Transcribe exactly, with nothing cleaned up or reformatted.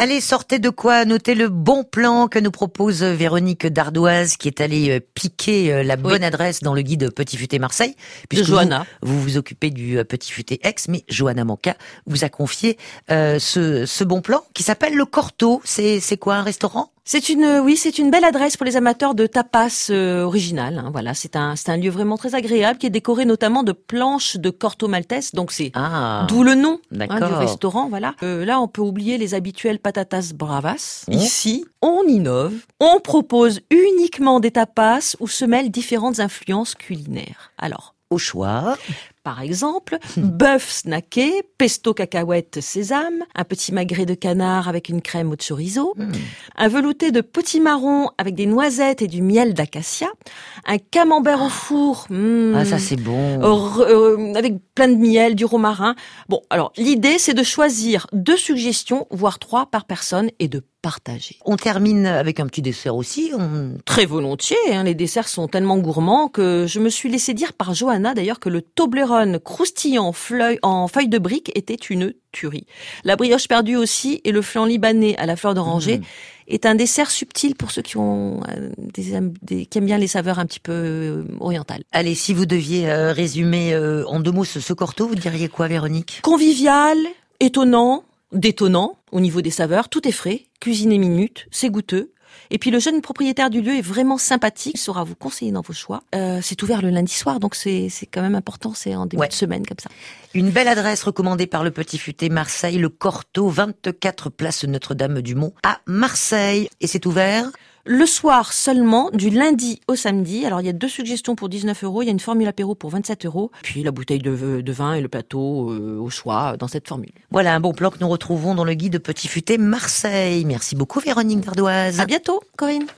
Allez, sortez de quoi noter le bon plan que nous propose Véronique Dardoise, qui est allée piquer la bonne oui. adresse dans le guide Petit Futé Marseille. De Johanna. Vous, vous vous occupez du Petit Futé Aix, mais Johanna Manca vous a confié euh, ce, ce bon plan qui s'appelle le Corto. C'est, c'est quoi, un restaurant ? C'est une, oui, c'est une belle adresse pour les amateurs de tapas euh, original. Hein, voilà, c'est un, c'est un lieu vraiment très agréable qui est décoré notamment de planches de Corto Maltese. Donc c'est ah, d'où le nom hein, du restaurant. Voilà. Euh, là, on peut oublier les habituels patatas bravas. Oh. Ici, on innove. On propose uniquement des tapas où se mêlent différentes influences culinaires. Alors, au choix. Par exemple, bœuf snacké, pesto cacahuète sésame, un petit magret de canard avec une crème au chorizo, mmh. un velouté de potimarron avec des noisettes et du miel d'acacia, un camembert ah. au four, mmh, ah ça c'est bon, euh, euh, avec plein de miel, du romarin. Bon, alors l'idée c'est de choisir deux suggestions, voire trois par personne et de partager. On termine avec un petit dessert aussi. On... Très volontiers, hein, les desserts sont tellement gourmands que je me suis laissé dire par Johanna d'ailleurs que le Toblerone croustillant fleuille, en feuille de brique était une tuerie. La brioche perdue aussi et le flan libanais à la fleur d'oranger mmh. est un dessert subtil pour ceux qui ont des, des, qui aiment bien les saveurs un petit peu euh, orientales. Allez, si vous deviez euh, résumer euh, en deux mots ce, ce Corto, vous diriez quoi, Véronique ? Convivial, étonnant, détonnant au niveau des saveurs, tout est frais, cuisiné minute, c'est goûteux. Et puis le jeune propriétaire du lieu est vraiment sympathique, il saura vous conseiller dans vos choix. Euh, c'est ouvert le lundi soir, donc c'est c'est quand même important, c'est en début ouais. de semaine comme ça. Une belle adresse recommandée par le Petit Futé Marseille, le Corto, vingt-quatre place Notre-Dame-du-Mont à Marseille. Et c'est ouvert le soir seulement, du lundi au samedi. Alors, il y a deux suggestions pour dix-neuf euros. Il y a une formule apéro pour vingt-sept euros. Puis la bouteille de, de vin et le plateau euh, au choix dans cette formule. Voilà un bon plan que nous retrouvons dans le guide Petit Futé Marseille. Merci beaucoup, Véronique Dardoise. À bientôt, Corinne.